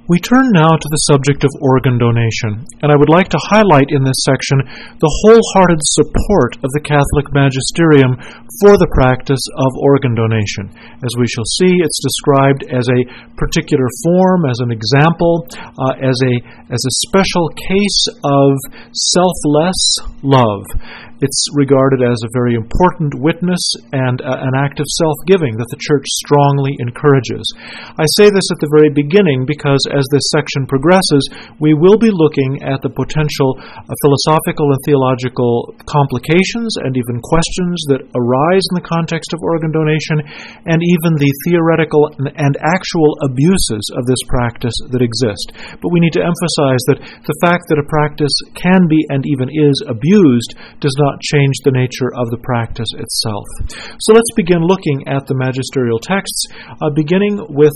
We turn now to the subject of organ donation, and I would like to highlight in this section the wholehearted support of the Catholic magisterium for the practice of organ donation. As we shall see, it's described as a particular form, as an example, as a special case of selfless love. It's regarded as a very important witness and an act of self-giving that the Church strongly encourages. I say this at the very beginning because as this section progresses, we will be looking at the potential philosophical and theological complications and even questions that arise in the context of organ donation, and even the theoretical and actual abuses of this practice that exist. But we need to emphasize that the fact that a practice can be and even is abused does not change the nature of the practice itself. So let's begin looking at the magisterial texts, beginning with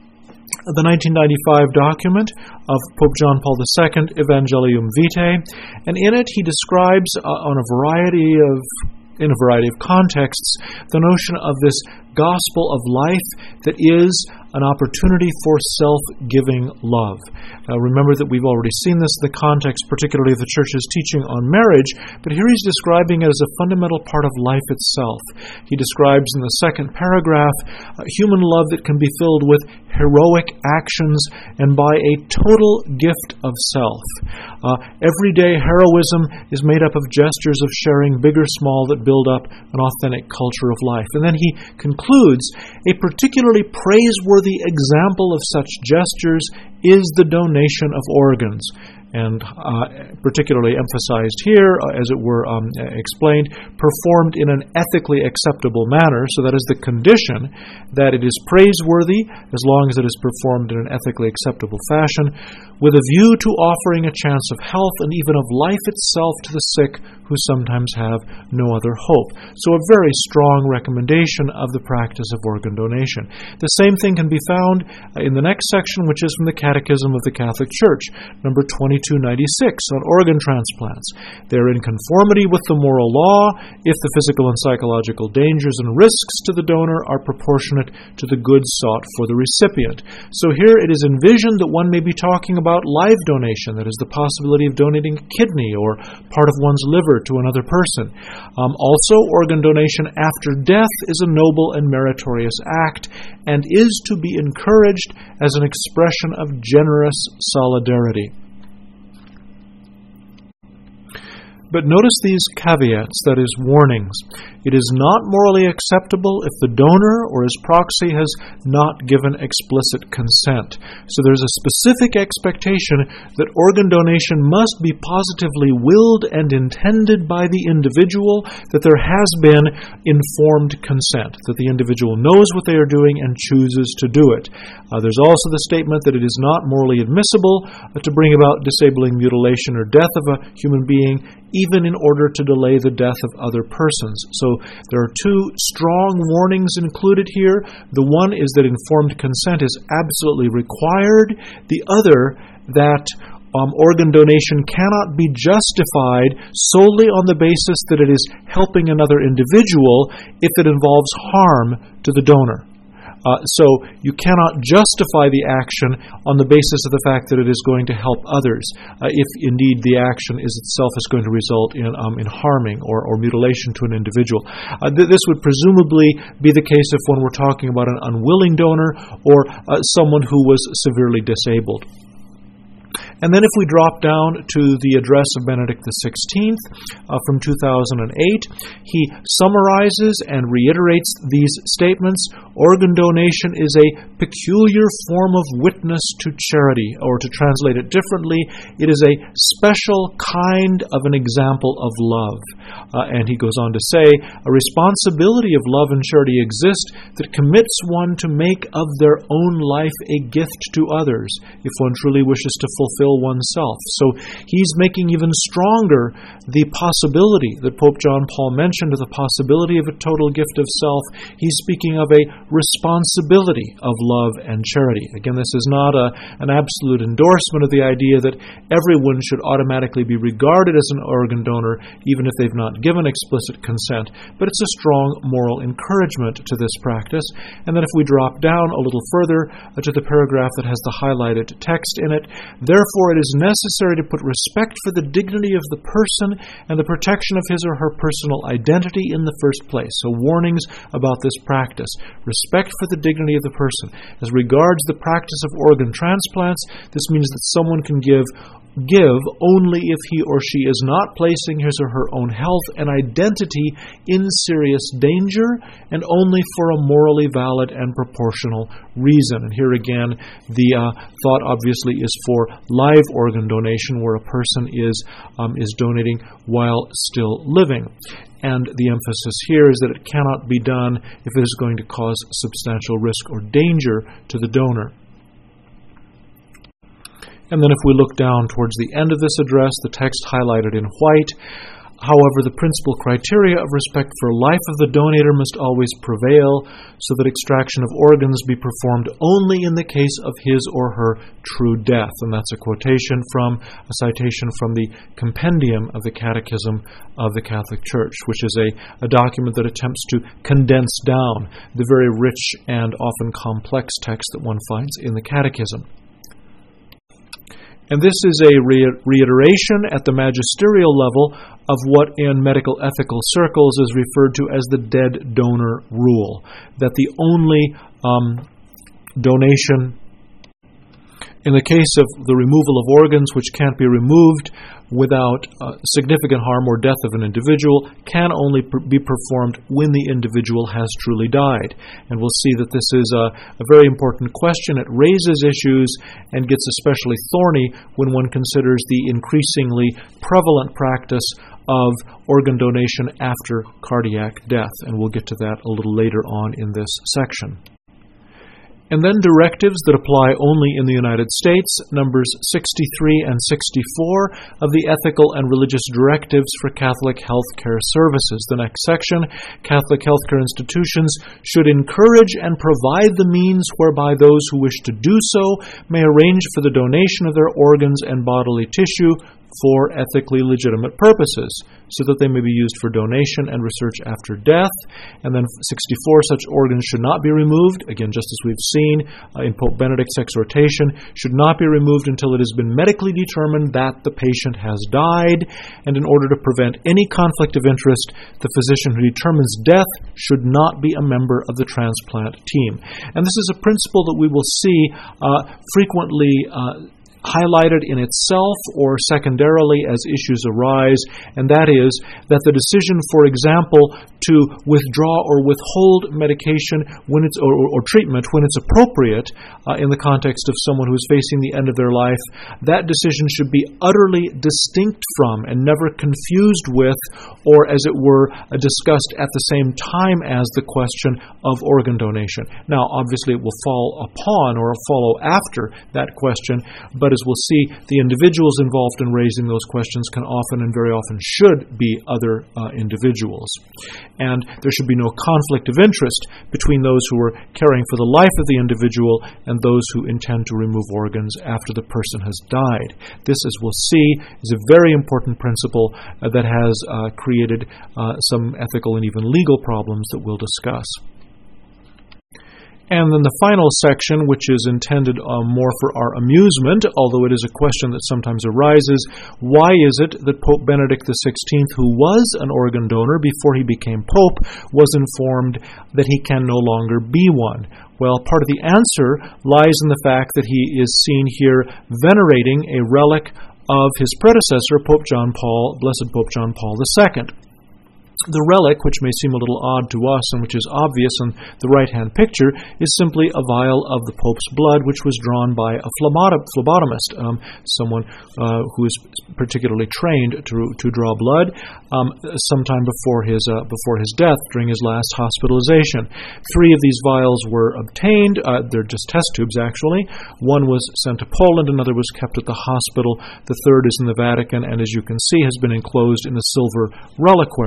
the 1995 document of Pope John Paul II, Evangelium Vitae, and in it he describes in a variety of contexts the notion of this gospel of life that is an opportunity for self-giving love. Remember that we've already seen this in the context, particularly of the Church's teaching on marriage, but here he's describing it as a fundamental part of life itself. He describes in the second paragraph human love that can be filled with heroic actions and by a total gift of self. Everyday heroism is made up of gestures of sharing, big or small, that build up an authentic culture of life. And then he concludes, a particularly praiseworthy example of such gestures is the donation of organs. And particularly emphasized here, as it were explained, performed in an ethically acceptable manner. So that is the condition, that it is praiseworthy as long as it is performed in an ethically acceptable fashion, with a view to offering a chance of health and even of life itself to the sick who sometimes have no other hope. So a very strong recommendation of the practice of organ donation. The same thing can be found in the next section, which is from the Catechism of the Catholic Church, number 2296, on organ transplants. They're in conformity with the moral law if the physical and psychological dangers and risks to the donor are proportionate to the goods sought for the recipient. So here it is envisioned that one may be talking about live donation, that is the possibility of donating a kidney or part of one's liver to another person. Also, organ donation after death is a noble and meritorious act and is to be encouraged as an expression of generous solidarity. But notice these caveats, that is, warnings. It is not morally acceptable if the donor or his proxy has not given explicit consent. So there's a specific expectation that organ donation must be positively willed and intended by the individual, that there has been informed consent, that the individual knows what they are doing and chooses to do it. There's also the statement that it is not morally admissible to bring about disabling mutilation or death of a human being, even in order to delay the death of other persons. So there are two strong warnings included here. The one is that informed consent is absolutely required. The other, that organ donation cannot be justified solely on the basis that it is helping another individual if it involves harm to the donor. So you cannot justify the action on the basis of the fact that it is going to help others, if indeed the action itself is going to result in harming or mutilation to an individual. This would presumably be the case if one were talking about an unwilling donor or someone who was severely disabled. And then if we drop down to the address of Benedict XVI from 2008, he summarizes and reiterates these statements. Organ donation is a peculiar form of witness to charity, or to translate it differently, it is a special kind of an example of love. And he goes on to say, a responsibility of love and charity exists that commits one to make of their own life a gift to others, if one truly wishes to fulfill oneself. So he's making even stronger the possibility that Pope John Paul mentioned of the possibility of a total gift of self. He's speaking of a responsibility of love and charity. Again, this is not an absolute endorsement of the idea that everyone should automatically be regarded as an organ donor, even if they've not given explicit consent, but it's a strong moral encouragement to this practice. And then if we drop down a little further to the paragraph that has the highlighted text in it, therefore it is necessary to put respect for the dignity of the person and the protection of his or her personal identity in the first place. So warnings about this practice. Respect for the dignity of the person. As regards the practice of organ transplants, this means that someone can give only if he or she is not placing his or her own health and identity in serious danger, and only for a morally valid and proportional reason. And here again, the thought obviously is for live organ donation, where a person is donating while still living. And the emphasis here is that it cannot be done if it is going to cause substantial risk or danger to the donor. And then if we look down towards the end of this address, the text highlighted in white, however, the principal criteria of respect for life of the donator must always prevail, so that extraction of organs be performed only in the case of his or her true death. And that's a citation from the Compendium of the Catechism of the Catholic Church, which is a document that attempts to condense down the very rich and often complex text that one finds in the Catechism. And this is a reiteration at the magisterial level of what in medical ethical circles is referred to as the dead donor rule, that the only donation in the case of the removal of organs which can't be removed without significant harm or death of an individual can only be performed when the individual has truly died. And we'll see that this is a very important question. It raises issues and gets especially thorny when one considers the increasingly prevalent practice of organ donation after cardiac death. And we'll get to that a little later on in this section. And then directives that apply only in the United States, numbers 63 and 64 of the Ethical and Religious Directives for Catholic Healthcare Services. The next section, Catholic healthcare institutions should encourage and provide the means whereby those who wish to do so may arrange for the donation of their organs and bodily tissue for ethically legitimate purposes, so that they may be used for donation and research after death. And then 64, such organs should not be removed, again, just as we've seen in Pope Benedict's exhortation, should not be removed until it has been medically determined that the patient has died. And in order to prevent any conflict of interest, the physician who determines death should not be a member of the transplant team. And this is a principle that we will see frequently highlighted in itself or secondarily as issues arise, and that is that the decision, for example, to withdraw or withhold medication when it's or treatment when it's appropriate in the context of someone who is facing the end of their life, that decision should be utterly distinct from and never confused with, or as it were, discussed at the same time as the question of organ donation. Now, obviously it will fall upon or follow after that question, but as we'll see, the individuals involved in raising those questions can often and very often should be other individuals. And there should be no conflict of interest between those who are caring for the life of the individual and those who intend to remove organs after the person has died. This, as we'll see, is a very important principle that has created some ethical and even legal problems that we'll discuss. And then the final section, which is intended more for our amusement, although it is a question that sometimes arises, why is it that Pope Benedict XVI, who was an organ donor before he became Pope, was informed that he can no longer be one? Well, part of the answer lies in the fact that he is seen here venerating a relic of his predecessor, Blessed Pope John Paul II. The relic, which may seem a little odd to us and which is obvious in the right-hand picture, is simply a vial of the Pope's blood, which was drawn by a phlebotomist, someone who is particularly trained to draw blood, sometime before his death, during his last hospitalization. 3 of these vials were obtained. They're just test tubes, actually. One was sent to Poland, another was kept at the hospital. The third is in the Vatican, and as you can see, has been enclosed in a silver reliquary. And this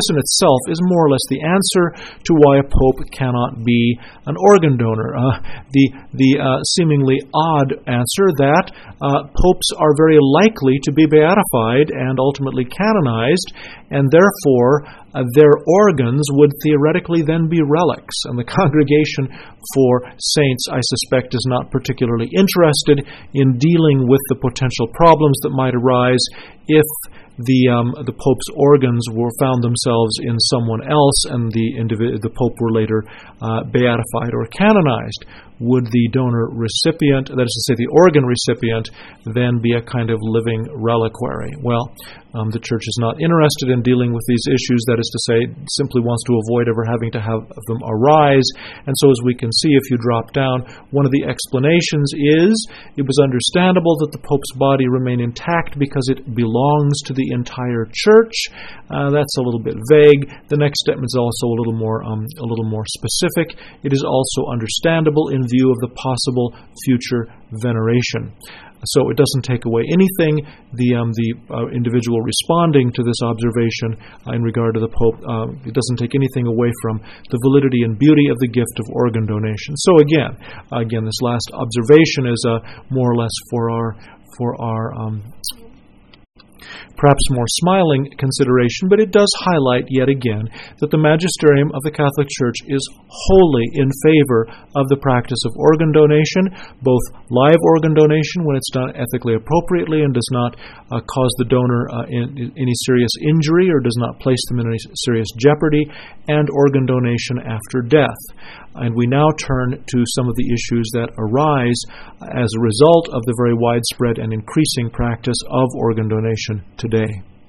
in itself is more or less the answer to why a pope cannot be an organ donor. The seemingly odd answer that popes are very likely to be beatified and ultimately canonized, and therefore their organs would theoretically then be relics. And the Congregation for Saints, I suspect, is not particularly interested in dealing with the potential problems that might arise if the Pope's organs found themselves in someone else and the Pope were later beatified or canonized. Would the donor recipient, that is to say the organ recipient, then be a kind of living reliquary? Well, the Church is not interested in dealing with these issues, that is to say, simply wants to avoid ever having to have them arise. And so as we can see, if you drop down, one of the explanations is it was understandable that the Pope's body remain intact because it belongs to the entire Church. That's a little bit vague. The next step is also a little more specific. It is also understandable in view of the possible future veneration. So it doesn't take away anything. The individual responding to this observation in regard to the Pope, it doesn't take anything away from the validity and beauty of the gift of organ donation. So again, this last observation is more or less for our perhaps more smiling consideration, but it does highlight yet again that the magisterium of the Catholic Church is wholly in favor of the practice of organ donation, both live organ donation when it's done ethically appropriately and does not cause the donor any serious injury or does not place them in any serious jeopardy, and organ donation after death. And we now turn to some of the issues that arise as a result of the very widespread and increasing practice of organ donation today.